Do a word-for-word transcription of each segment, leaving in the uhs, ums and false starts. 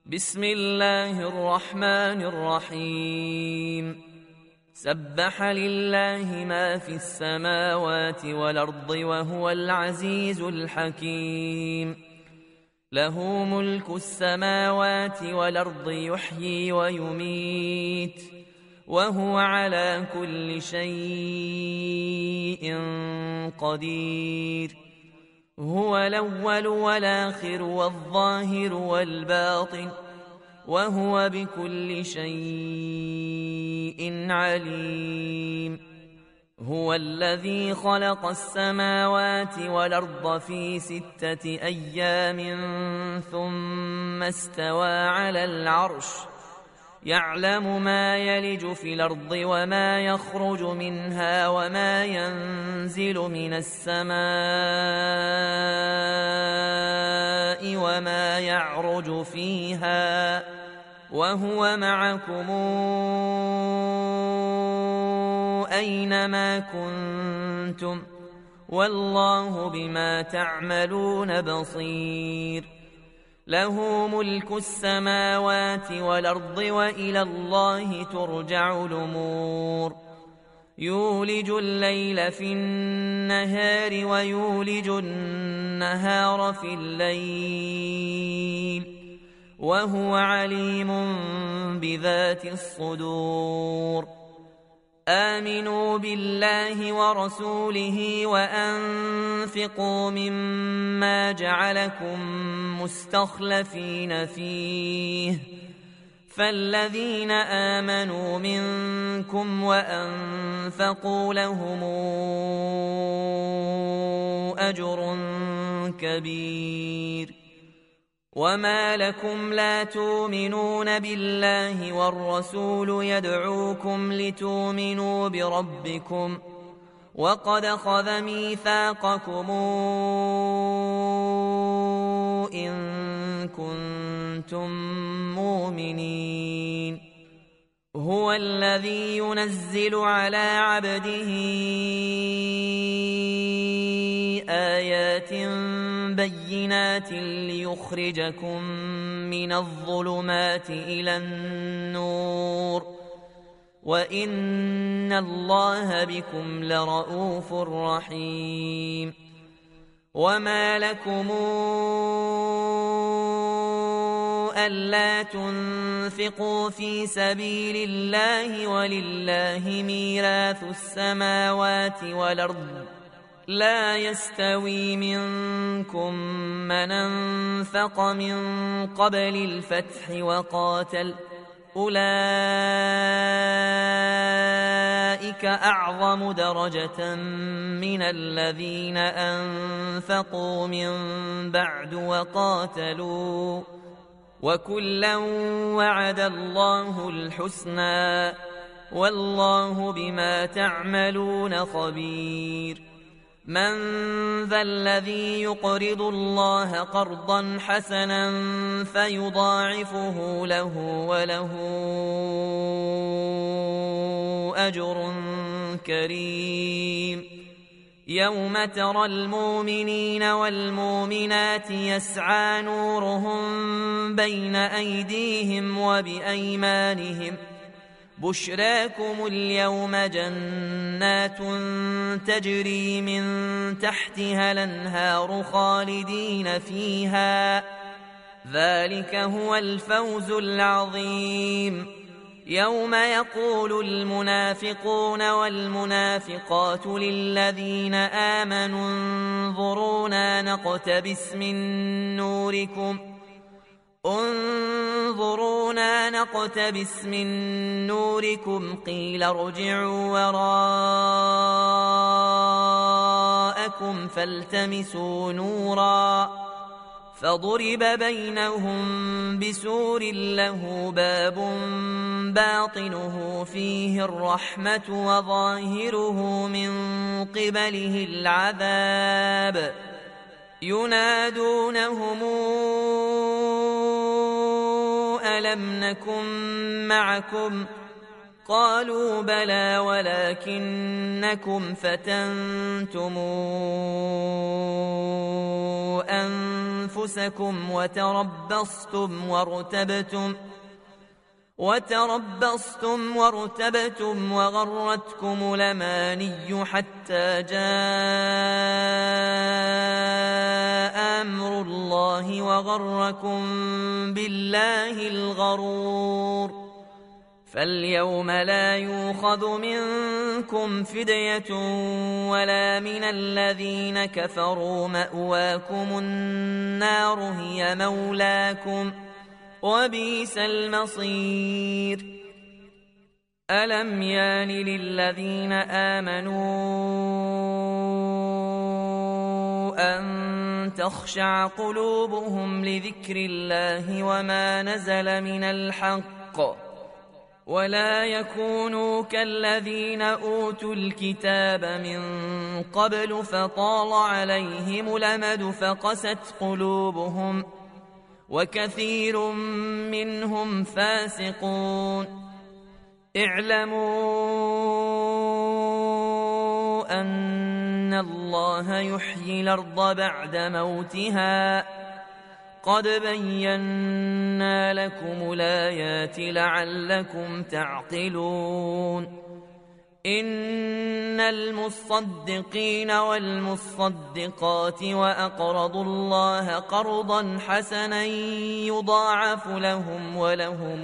بسم الله الرحمن الرحيم. سبح لله ما في السماوات والأرض وهو العزيز الحكيم. له ملك السماوات والأرض يحيي ويميت وهو على كل شيء قدير. هو الأول والآخر والظاهر والباطن وهو بكل شيء عليم. هو الذي خلق السماوات والأرض في ستة أيام ثم استوى على العرش يعلم ما يلج في الأرض وما يخرج منها وما ينزل من السماء وما يعرج فيها وهو معكم أينما كنتم والله بما تعملون بصير. له ملك السماوات والأرض وإلى الله ترجع الأمور. يولج الليل في النهار ويولج النهار في الليل وهو عليم بذات الصدور. آمنوا بالله ورسوله وأنفقوا مما جعلكم مستخلفين فيه فالذين آمنوا منكم وأنفقوا لهم أجر كبير. وما لكم لا تؤمنون بالله والرسول يدعوكم لتؤمنوا بربكم وقد أخذ ميثاقكم إن كنتم مؤمنين. هو الذي ينزل على عبده آيات بينات ليخرجكم من الظلمات إلى النور وإن الله بكم لرؤوف رحيم. وما لكم ألا تنفقوا في سبيل الله ولله ميراث السماوات والأرض لا يستوي منكم من أنفق من قبل الفتح وقاتل أولئك أعظم درجة من الذين أنفقوا من بعد وقاتلوا وكلا وعد الله الحسنى والله بما تعملون خبير. من ذا الذي يقرض الله قرضا حسنا فيضاعفه له وله أجر كريم. يوم ترى المؤمنين والمؤمنات يسعى نورهم بين أيديهم وبأيمانهم بشراكم اليوم جنات تجري من تحتها الأنهار خالدين فيها ذلك هو الفوز العظيم. يوم يقول المنافقون والمنافقات للذين آمنوا انظرونا نقتبس من نوركم انظرونا نقتبس من نوركم قيل ارجعوا وراءكم فالتمسوا نورا فضرب بينهم بسور له باب باطنه فيه الرحمة وظاهره من قبله العذاب. ينادونهم ألم نكن معكم قالوا بلى ولكنكم فتنتم أنفسكم وتربصتم وارتبتم وتربصتم وارتبتم وغرتكم الأماني حتى جاء أمر الله وغركم بالله الغرور. فاليوم لا يؤخذ منكم فدية ولا من الذين كفروا، مأواكم النار هي مولاكم وبئس المصير. ألم يان للذين آمنوا أن تخشع قلوبهم لذكر الله وما نزل من الحق ولا يكونوا كالذين أوتوا الكتاب من قبل فطال عليهم الأمد فقست قلوبهم وكثير منهم فاسقون. اعلموا أن الله يحيي الأرض بعد موتها قد بينا لكم الآيات لعلكم تعقلون. إن المصدقين والمصدقات وأقرضوا الله قرضا حسنا يضاعف لهم ولهم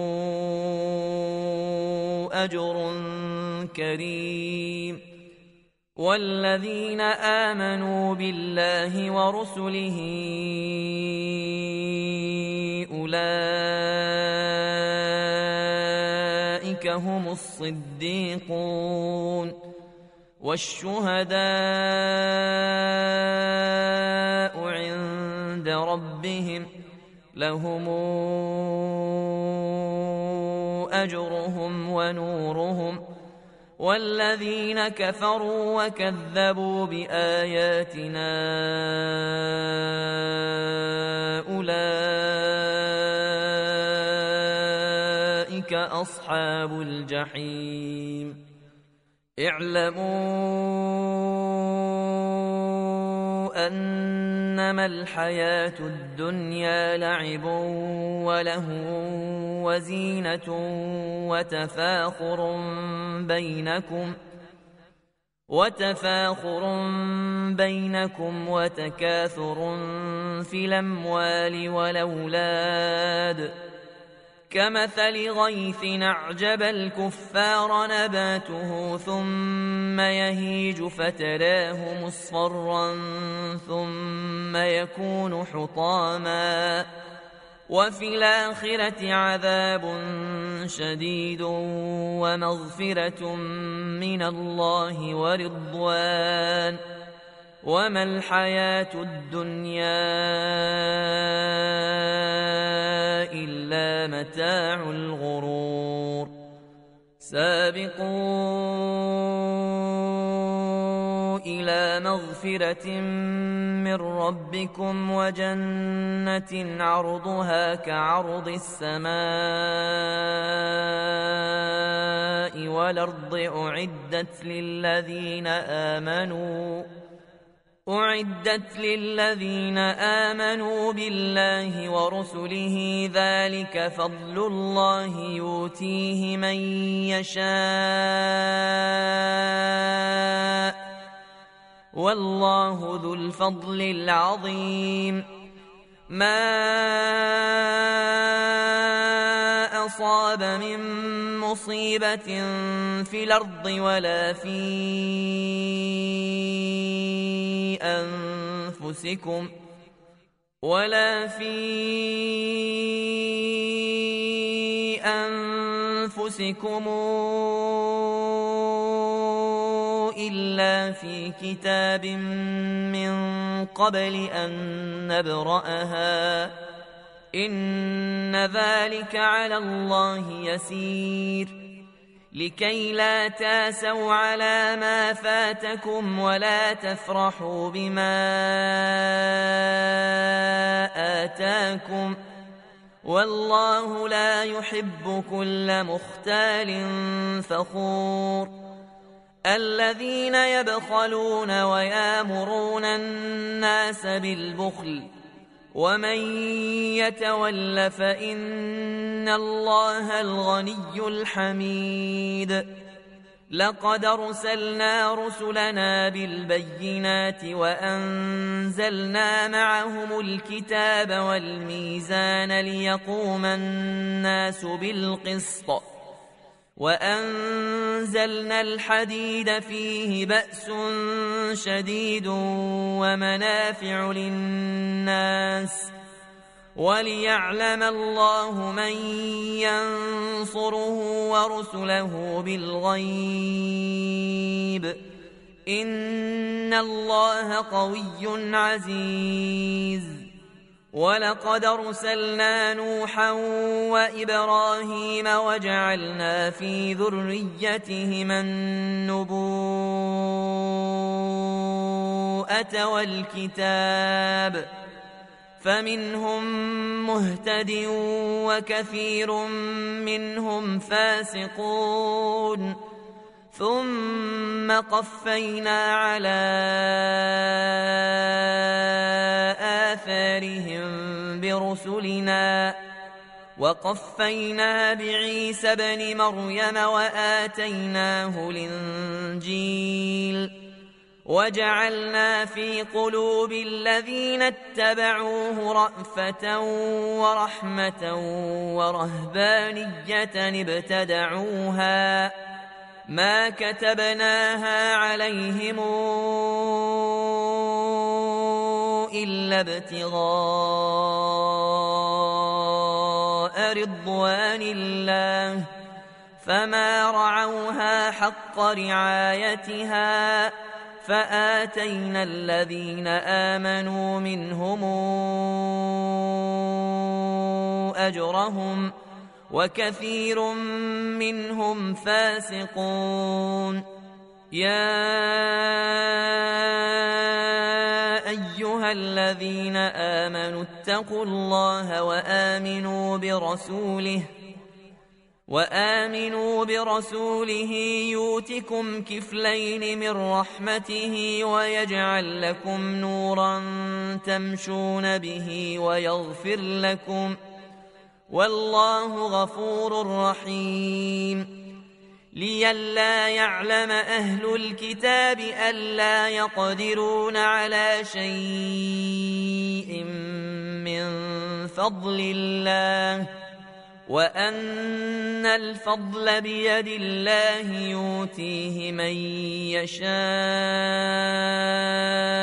أجر كريم. والذين آمنوا بالله ورسله أولئك هم الصديقون والشهداء عند ربهم لهم أجرهم ونورهم. والذين كفروا وكذبوا بآياتنا أولئك أصحاب الجحيم. اعلموا أنما الحياة الدنيا لعب ولهو وزينة وتفاخر بينكم وتفاخر بينكم وتكاثر في الأموال والأولاد كمثل غيث أعجب الكفار نباته ثم يهيج فتراه مصفرا ثم يكون حطاما وفي الآخرة عذاب شديد ومغفرة من الله ورضوان وما الحياة الدنيا إلا متاع الغرور. سابقوا إلى مغفرة من ربكم وجنة عرضها كعرض السماء والأرض أعدت للذين آمنوا أعدت للذين آمنوا بالله ورسله ذلك فضل الله يؤتيه من يشاء والله ذو الفضل العظيم. ما أصاب من مصيبة في الأرض ولا في أنفسكم ولا في أنفسكم إلا في كتاب من قبل أن نبرأها إن ذلك على الله يسير. لكي لا تاسوا على ما فاتكم ولا تفرحوا بما آتاكم والله لا يحب كل مختال فخور. الذين يبخلون ويامرون الناس بالبخل ومن يتول فإن الله الغني الحميد لقد أرسلنا رسلنا بالبينات وأنزلنا معهم الكتاب والميزان ليقوم الناس بالقسط وأنزلنا الحديد فيه بأس شديد ومنافع للناس وليعلم الله من ينصره ورسله بالغيب إن الله قوي عزيز ولقد أرسلنا نوحا وإبراهيم وجعلنا في ذريتهما النبوءة والكتاب فمنهم مهتد وكثير منهم فاسقون ثم قفينا على آثارهم برسلنا وقفينا بعيسى ابن مريم وآتيناه الإنجيل وجعلنا في قلوب الذين اتبعوه رأفة ورحمة ورهبانية ابتدعوها ما كتبناها عليهم إلا ابتغاء رضوان الله فما رعوها حق رعايتها فآتينا الذين آمنوا منهم أجرهم وكثير منهم فاسقون يا أيها الذين آمنوا اتقوا الله وآمنوا برسوله وآمنوا برسوله يؤتكم كفلين من رحمته ويجعل لكم نورا تمشون به ويغفر لكم والله غفور رحيم لئلا يعلم أهل الكتاب ألا يقدرون على شيء من فضل الله وأن الفضل بيد الله يؤتيه من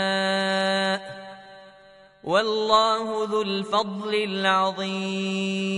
يشاء والله ذو الفضل العظيم